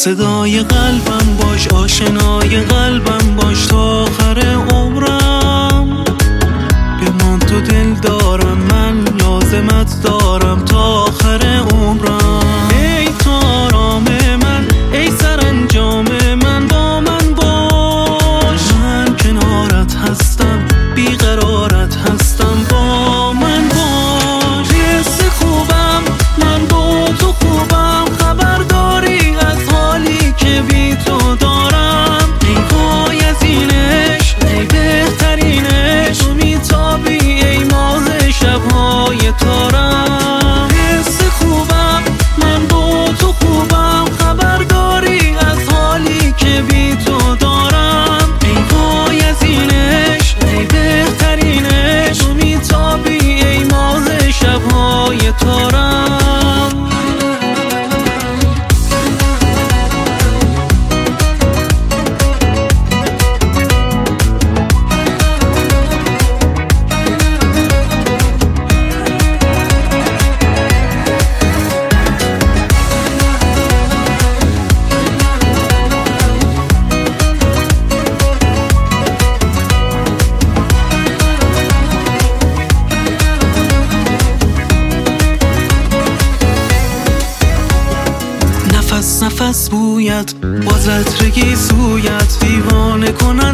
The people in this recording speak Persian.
صدای قلبم باش، آشنای قلبم باش تا آخر عمرم. بمان تو دل دارم، من لازمت دارم تا آخر عمرم. ای تو آرام من، ای سرانجام من، با من باش. من کنارت هستم، بیقرارت هستم، با من باش. حس خوبم من با تو خوبم، خبر داری از حالی که بی تو دارم. ای وای از این عشق، ای بهترین عشق، تو میتابی ای ماه شبهای تارم. حس خوبم من با تو خوبم، خبر داری از حالی که بی تو دارم. ای وای از این عشق، ای بهترین عشق، تو میتابی ای ماه شبهای تارم. نفس نفس بویت، با عطرگی سویت دیوانه کنم.